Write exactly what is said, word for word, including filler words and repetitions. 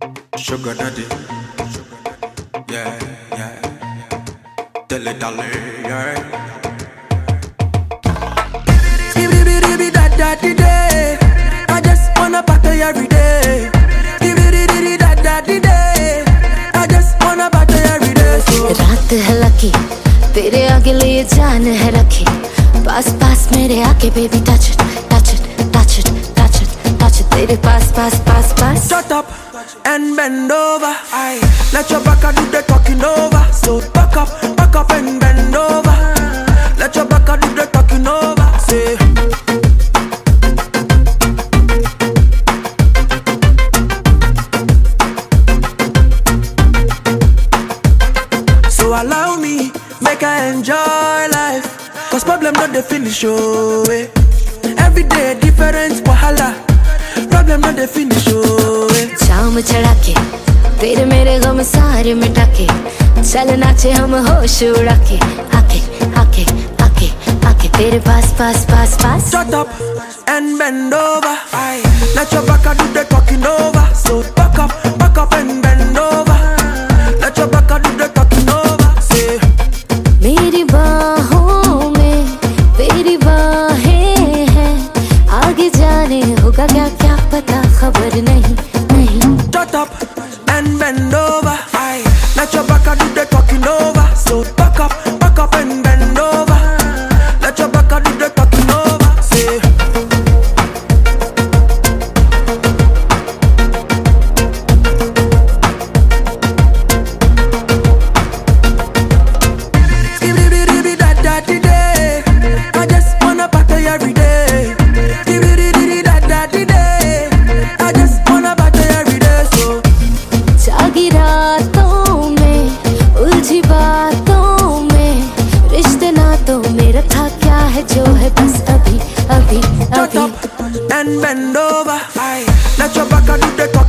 Sugar daddy, yeah, yeah. Dilly dally, yeah. Skibidi dibidi da da di day. I just wanna party every day. Skibidi dibidi da da di day. I just wanna party every day. रात है lucky, तेरे आगे लिए जान है रखी. पास पास मेरे आके baby touch it, touch it, touch it, touch it, touch it. तेरे पास पास पास पास. Shut up and bend over. Aye. Let your back do the talking over. So back up, back up and bend over. Let your back do the talking over. Say. So allow me, make I enjoy life. Cause problem not the finish, oh eh. Every day different wahala. Problem not the finish, oh eh. शाम चढ़ा के तेरे मेरे गम सारे मिटा के चल नाचे हम होश उड़ा के आके आके आके आके तेरे पास पास पास पास. Shut up and bend over. Aye. Let your back do the talking over. So back up, back up and bend over. Let your back do the talking over. Say. मेरी बाहों में तेरी बाहें हैं, आगे जाने होगा क्या क्या पता खबर नहीं नहीं. Shut up and bend over. Aye. Let your back do the talking over. So back up, back up and bend over. Let your back do the talking over. Say. Skibidi dibidi da da di day. I just wanna party every day. Skibidi dibidi da da di day. I just wanna party every day. So. जागी रातों में उलझी बातों में रिश्ते नातों में रखा क्या है जो है बस अभी अभी Shut अभी. up and bend over. Aye. Let your back do the talking.